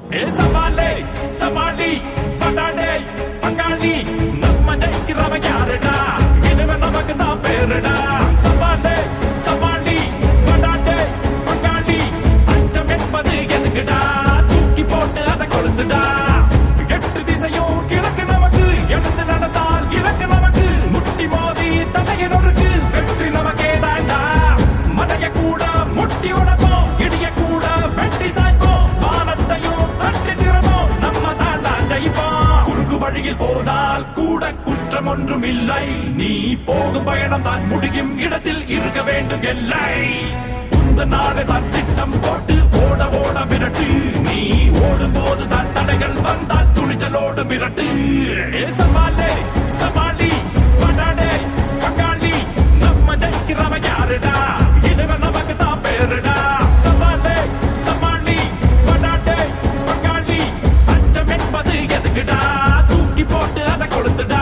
சவாலே சமாளி வடாடே பங்காளி நம்ம ஜெயிக்கிறவ யாருடா இனிமே நமக்கு தான் பேருடா சவாலே சமாளி வடாடே பங்காளி அஞ்சம் என்பது எதுக்குடா தூக்கி போட்டு அதை கொளுத்துடா எட்டு திசையும் கிழக்கு நமக்கு எழுந்து நடந்தால் இலக்கு நமக்கு முட்டி மோதி தலையினருக்கு வெற்றி நமக்கே தாண்டா மலைய கூட முட்டி உடப்போம் இடிய கூட வெட்டி சாய்ப்போம் வானத்தையும் தட்டி திறப்போம் நம்ம தாண்டா ஜெயிப்போம் குறுக்கு வழியில் போனால் கூட குற்றம் ஒன்றும் இல்லை நீ போகும் பயணம் தான் முடியும் இடத்தில் இருக்க வேண்டும் எல்லை உந்த நாடு தான் திட்டம் போட்டு ஓட ஓட விரட்டு நீ ஓடும் போது தான் தடைகள் வந்தால் துணிச்சலோடு மிரட்டு சவாலே சவாலி வடாடே பங்காளி நம்ம ஜெயிக்கிறவ யாருடா இனிமே நமக்கு தான் பேருடா சவாலே சமாளி வடாடே பங்காளி அச்சம் என்பது எதுக்குடா தூக்கி போட்டு அதை கொளுத்துடா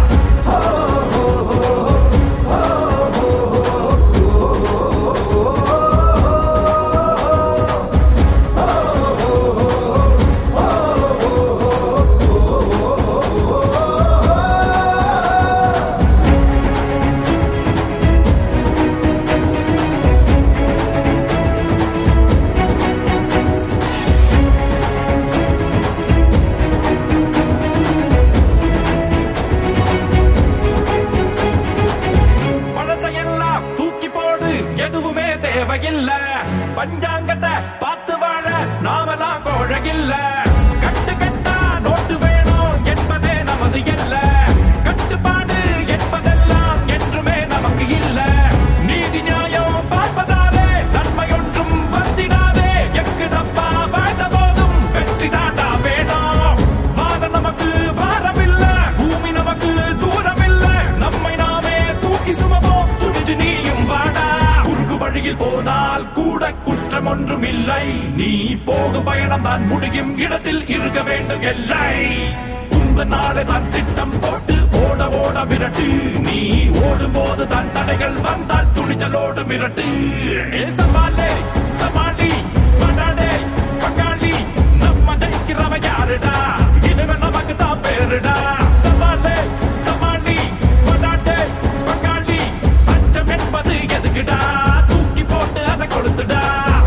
எதுவுமே தேவையில்ல பஞ்சாங்கத்தை பார்த்து வாழ நாமெல்லாம் கோழகில்ல கட்டு கட்டா நோட்டு வேணும் என்பதே நமது இல்ல கட்டுப்பாடு என்பதெல்லாம் என்றுமே நமக்கு இல்ல நீதி நியாயம் பார்ப்பதாலே நன்மை ஒன்றும் வந்திடாதே எக்கு தப்பா வாழ்ந்த போதும் வெற்றி தாண்டா வேணும் வாத நமக்கு பாரமில்ல பூமி நமக்கு தூரமில்ல நம்மை நாமே தூக்கி சுமப்போம் துணிஞ்சு நீயும் வாடா வழியில் போனால் கூட குற்றம் ஒன்றும் இல்லை நீ போகும் பயணம் தான் முடியும் இடத்தில் இருக்க வேண்டும் எல்லை உந்த நாடு தான் திட்டம் போட்டு ஓட ஓட விரட்டு நீ ஓடும் போது தான் தடைகள் வந்தால் துணிச்சலோடு மிரட்டு சவாலே சமாளி வடாடே பங்காளி நம்ம ஜெயிக்கிறவ யாருடா இனிமே நமக்கு தான் பேருடா சவாலே சமாளி வடாடே பங்காளி அச்சம் என்பது எதுக்குடா போட்டு அதை கொளுத்துடா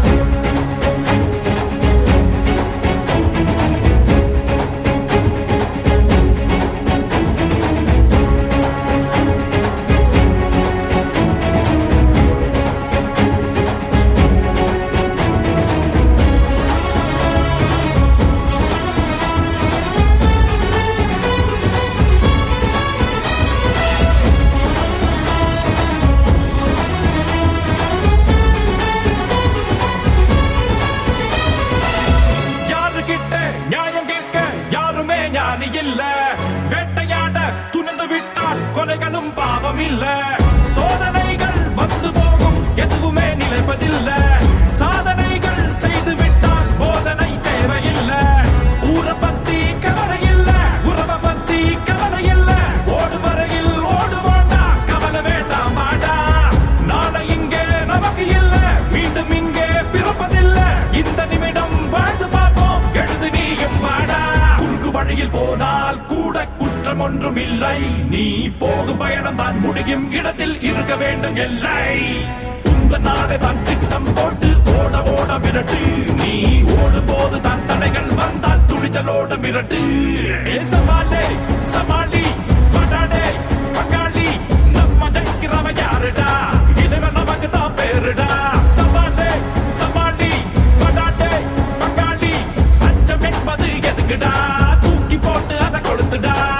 இல்ல வேட்டையாட துணிந்து விட்டால் கொலைகளும் பாவம் இல்ல சோதனைகள் வந்து போகும் எதுவுமே நிலைப்பதில்ல சாதனைகள் செய்து விட்டால் போதனை தேவையில்ல ஊரை பத்தி கவலை இல்ல உறவை பத்தி கவலை இல்ல ஓடு வரையில் ஓடுவாண்டா கவலை வேண்டாம் வாடா நாளை இங்கே நமக்கு இல்ல மீண்டும் இங்கே பிறப்பதில்ல இந்த நிமிடம் வாழ்ந்து பார்ப்போம் எழுது நீயும் வாடா குறுக்கு வழியில் போனால் கூட குற்றம் ஒன்றும் இல்லை நீ போகும் பயணம் தான் முடியும் இடத்தில் இருக்க வேண்டும் எல்லை உந்த நாடு தான் திட்டம் போட்டு ஓட ஓட விரட்டு நீ ஓடும் போது தான் தடைகள் வந்தால் துணிச்சலோடு மிரட்டு சவாலே சமாளி வடாடே பங்காளி நம்ம ஜெயிக்கிறவ யாருடா இனிமே நமக்கு தான் பேருடா சவாலே சமாளி வடாடே பங்காளி அச்சம் என்பது எதுக்குடா தூக்கி போட்டு அதை கொளுத்துடா